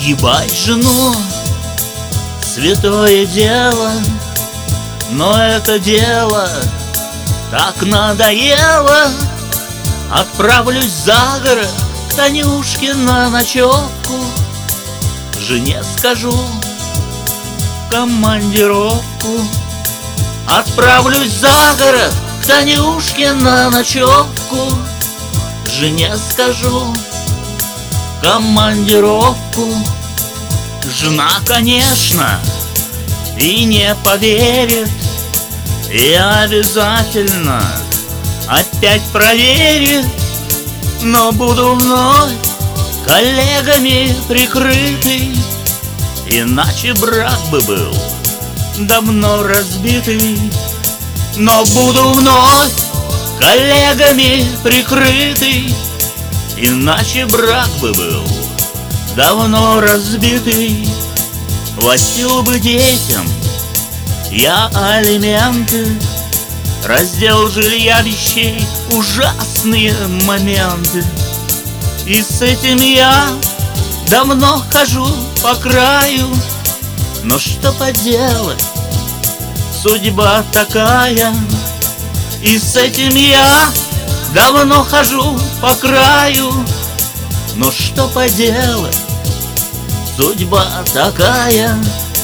Ебать жену — святое дело, но это дело так надоело. Отправлюсь за город к Танюшке на ночевку. Жене скажу в командировку. Отправлюсь за город к Танюшке на ночевку. Жене скажу в командировку. Жена, конечно, и не поверит, и обязательно опять проверит, но буду вновь коллегами прикрытый, иначе брак бы был давно разбитый. Но буду вновь коллегами прикрытый, иначе брак бы был давно разбитый. Платил бы детям я алименты, раздел жилья, вещей, ужасные моменты. И с этим я давно хожу по краю. Но что поделать, судьба такая. И с этим я давно хожу по краю. Но что поделать, судьба такая.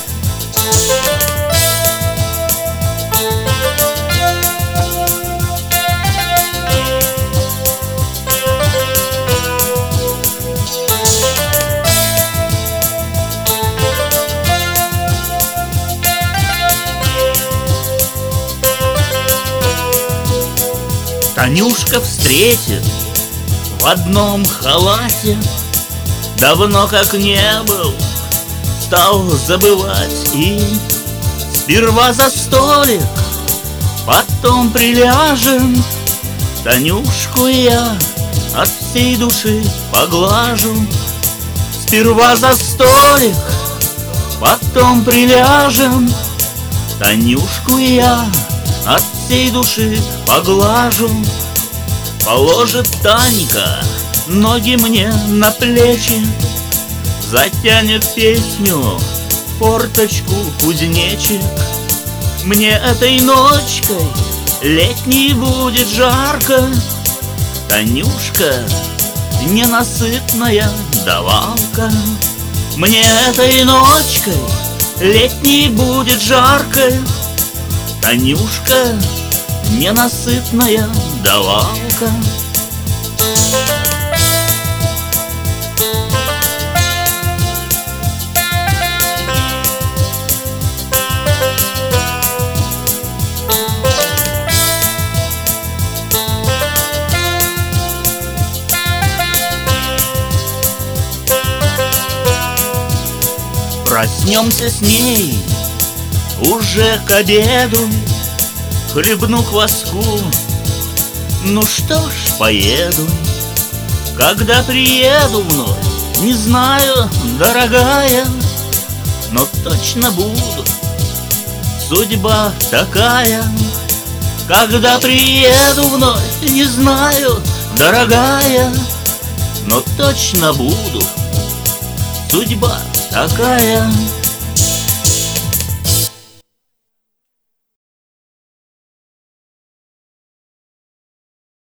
Танюшка встретит в одном халате. Давно как не был, стал забывать. И сперва за столик, потом приляжем. Танюшку я от всей души поглажу. Сперва за столик, потом приляжем. Танюшку я от всей души поглажу. Положит Танька ноги мне на плечи, затянет песню форточку кузнечик. Мне этой ночкой летней будет жарко. Танюшка ненасытная давалка. Мне этой ночкой летней будет жарко. Танюшка ненасытная давалка. Проснемся с ней уже к обеду, хлебну кваску, ну что ж, поеду. Когда приеду вновь, не знаю, дорогая, но точно буду, судьба такая. Когда приеду вновь, не знаю, дорогая, но точно буду, судьба такая.